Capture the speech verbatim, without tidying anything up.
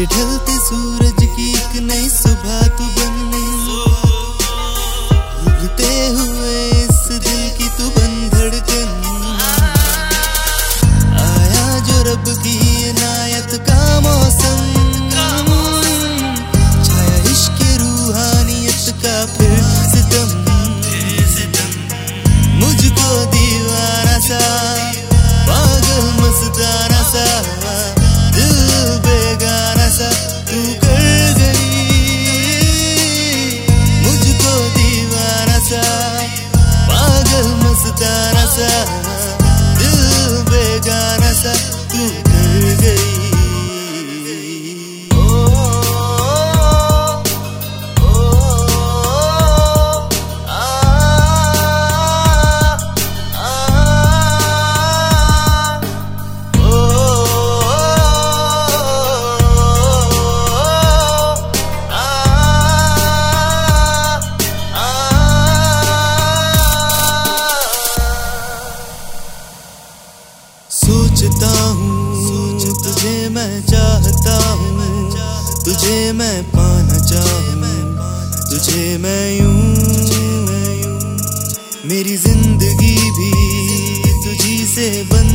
मेरे ढलते सूरज की एक नई सुबह तू बन, उगते हुए इस दिल की तू बन धड़कन। आया जो रब की इनायत का मौसम, छाया इश्क रूहानियत का फिर सितम। मुझको दीवाना सा पागल मस्ताना सा दिल बेगाना सा तू कर गई। मुझको दीवाना सा पागल मस्ताना सा दिल बेगाना सा तू कर गई। सोचता हूँ तुझे मैं चाहता हूँ, तुझे मैं पाना चाहूँ, तुझे मैं यूं। मेरी जिंदगी भी तुझी से बन